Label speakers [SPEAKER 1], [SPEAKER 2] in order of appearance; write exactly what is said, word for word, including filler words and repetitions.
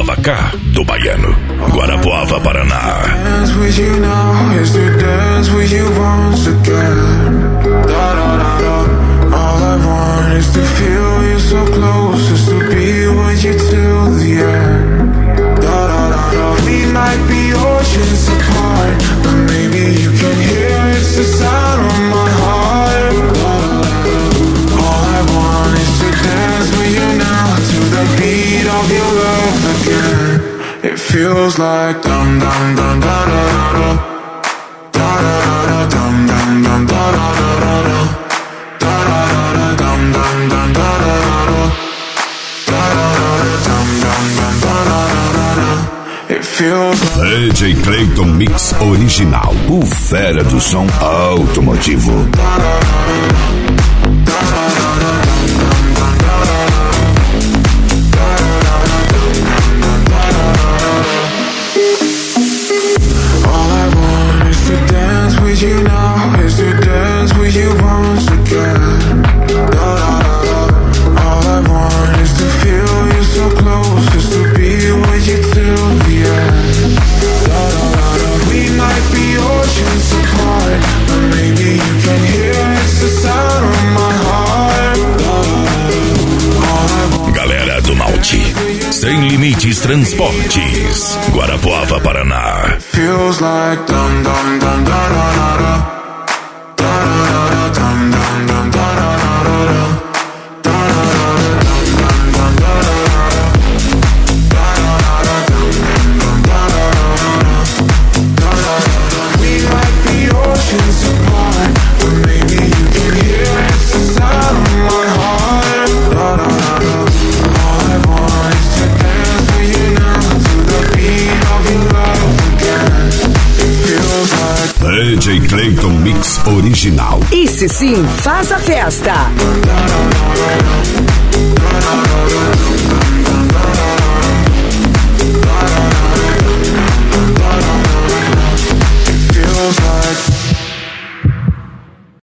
[SPEAKER 1] Lavacar do Baiano, Guarapuava, Paraná.
[SPEAKER 2] Dance with you now is to dance with you once again. Da, da, da, da. All I want is to feel you so close, is to be with you till the end. Da, da, da, da. We might be oceans apart, but maybe you can hear it's the sound of my heart. Da, da, da, da. All I want is to dance with you now to the beat of your love again. It feels like dum dum dum da da da da da da da dum dum dum da da da da da da da da dum dum dum da da da da da dum dum dum da da da da. It feels like
[SPEAKER 1] D J Clayton Mix Original, o fera do som automotivo.
[SPEAKER 2] You now is to dance with you once again. Da, da, da, da. All I want is to feel you so close, is to be with you till the end. Da, da, da, da. We might be oceans apart, but maybe you can hear it's the sound of my heart. Da, da, da, da. All I want.
[SPEAKER 1] Galera do Malte, Sem Limites Transportes, Guarapuava, Paraná.
[SPEAKER 2] Feels like dum dum dum da da da da da da da dum dum dum da da da da da da dum dum dum da da da da dum dum da da da da. We might be oceans apart, but maybe you can hear it's the sound of my heart. Da da da da. All I want is to dance with you now to the beat of your love again.
[SPEAKER 1] D J Clayton Mix Original.
[SPEAKER 3] Esse sim faz a festa.